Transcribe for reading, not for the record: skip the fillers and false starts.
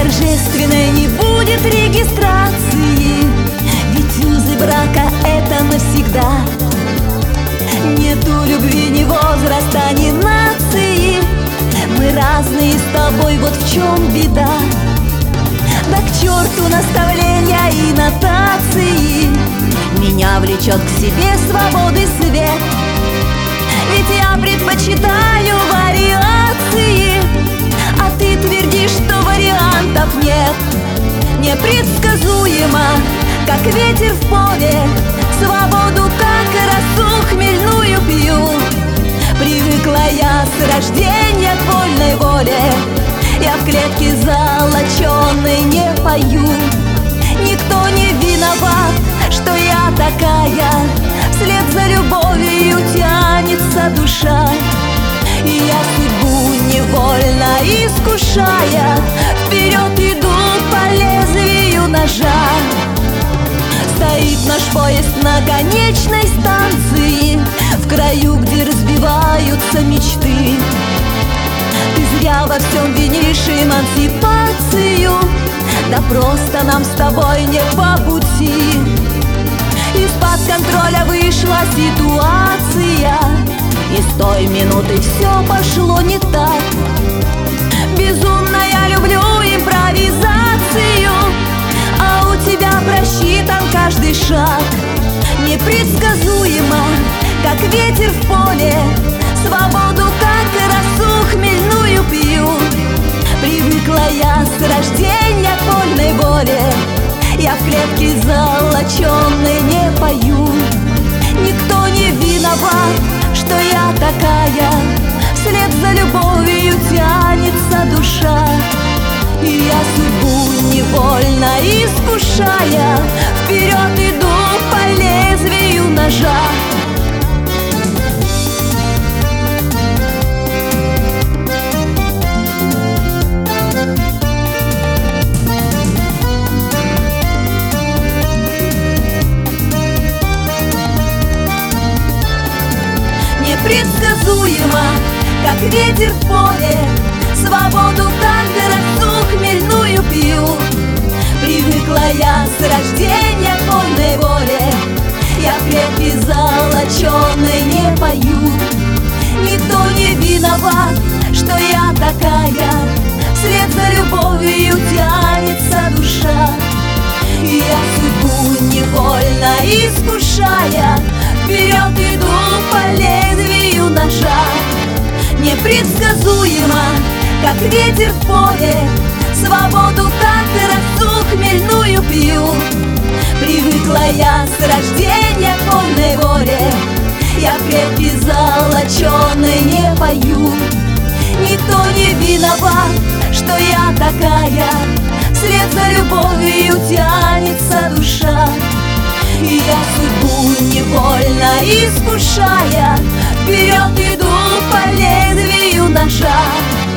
торжественной не будет регистрации, ведь узы брака — это навсегда. Нету любви ни возраста, ни нации, мы разные с тобой, вот в чем беда. Да к черту наставления и нотации, меня влечет к себе свободы свет. Ведь я предпочитаю вариации, а ты твердишь, что вариантов нет. Непредсказуемо, как ветер в поле, свободу, как росу хмельную пью. Привыкла я с рождения к вольной воле, я в клетке золоченой не пою. Никто не виноват, что я такая, вслед за любовью тянется душа. И я судьбу невольно искушая, вперед иду по лезвию ножа. Стоит наш поезд на конечной станции, в краю, где разбиваются мечты. Ты зря во всем винишь эмансипацию, да просто нам с тобой не по пути. Из-под контроля вышла ситуация, и с той минуты все пошло не так. Безумно я люблю импровизацию, а у тебя просчитан каждый шаг. Непредсказуемо, как ветер в поле, свободу, как росу хмельную пью. Привыкла я с рождения к вольной воле, я в клетке золоченой не пою. Никто не виноват, что я такая, вслед за любовью тянется душа. И я судьбу невольно искушая, вперед иду по лезвию ножа. Непредсказуемо, как ветер в поле, свободу, как росу хмельную пью. Привыкла я с рождения к вольной воле, я в клетке золоченой не пою. Никто не виноват, что я такая, вслед за любовью тянется душа. И я судьбу невольно искушая, вперед иду по лезвию ножа. Непредсказуемо, как ветер в поле, свободу, как росу хмельную пью. Привыкла я с рождения к вольной воле, я в клетке золоченой не пою. Никто не виноват, что я такая, вслед за любовью тянется душа. И я судьбу невольно искушая, вперед иду по лезвию ножа.